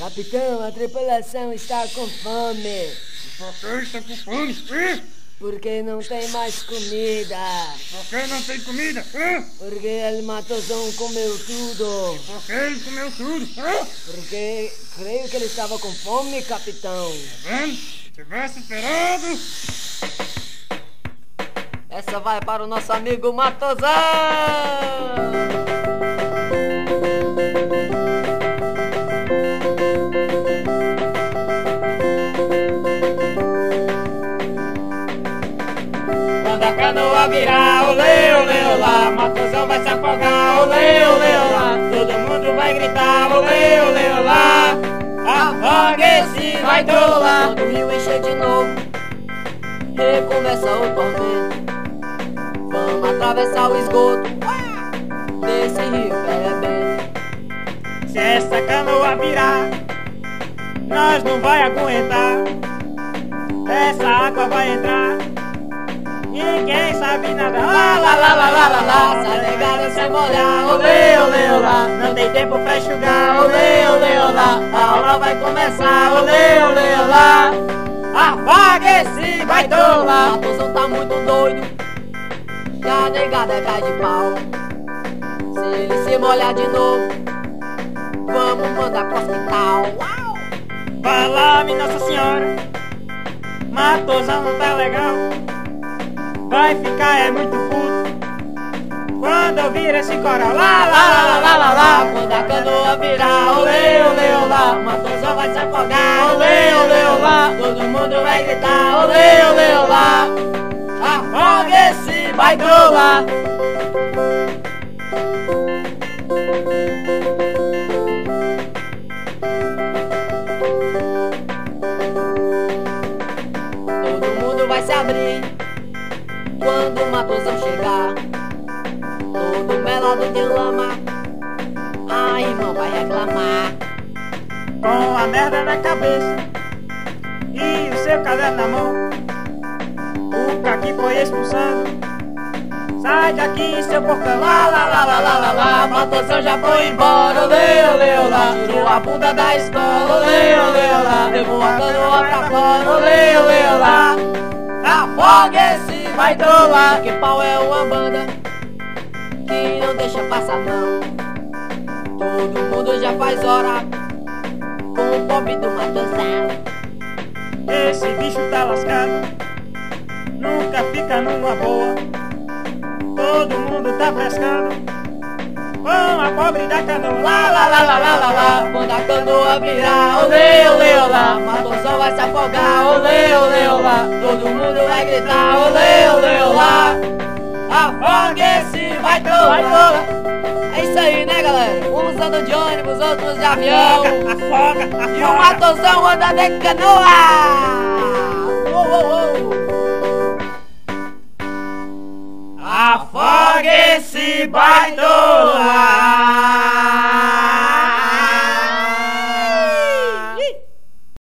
Capitão, a tripulação está com fome. Por que está com fome? Porque não tem mais comida. Por que não tem comida? Porque ele Matosão comeu tudo. Por que ele comeu tudo? Porque creio que ele estava com fome, capitão. Tá vendo? Se tivesse esperado. Essa vai para o nosso amigo Matosão. Quando a canoa virar, olê, olê, olá, Matosão vai se afogar, olê, olê, olá, todo mundo vai gritar, olê, olê, olá, afogue-se, vai tolar. Quando o rio encher de novo, recomeça o tormento. Vamos atravessar o esgoto desse rio bebendo. Se essa canoa virar, nós não vai aguentar, essa água vai entrar. Ninguém sabe nada, lá, lá, lá, lá, lá, lá, lá. Se a negada se molhar, Olê, olê, olá, não tem tempo pra enxugar, olê, olê, olá, a aula vai começar, olê, olê, olá, afogue-se, vai tolar. Matosão tá muito doido e a negada cai de pau. Se ele se molhar de novo, vamos mandar pro hospital. Uau! Vai lá, minha Nossa Senhora, Matosão não tá legal, vai ficar muito puto quando eu vir esse coral, lá, lá, lá, lá, lá, lá. Quando a canoa virar, olê, olê, olá, Matosão vai se afogar, olê, olê, olá, todo mundo vai gritar, olê, olê, olá, afogue-se, vai tolar. todo mundo vai se abrir quando o Matosão chegar. Todo melado de lama, a irmã vai reclamar. Com a merda na cabeça e o seu caderno na mão, o caqui foi expulsado. Sai daqui, seu porcão, lá, lá, lá, lá, lá, lá, lá. Matosão já foi embora, olê, olê, olá, tirou a bunda da escola, olê, olê, olá, levou a canoa pra fora, olê, olê, olá, afogue-se, vai tolar. Que pau é uma banda que não deixa passar não. Todo mundo já faz hora com o pop do Matosão. Esse bicho tá lascado, nunca fica numa boa. Todo mundo tá pescando com a pobre da canoa, lá, lá, lá, lá, lá, lá, lá. Quando a canoa virar, Olê, olê, olá, Matosão vai se afogar, olê, olê, olá, todo mundo vai gritar, olê, olê, olá, afogue-se, vai tolar. É isso aí, né, galera? Uns andam de ônibus, outros de avião. Afoga, afoga, E o Matosão anda de canoa. Uou, uou, uou. afogue-se, vai tolar.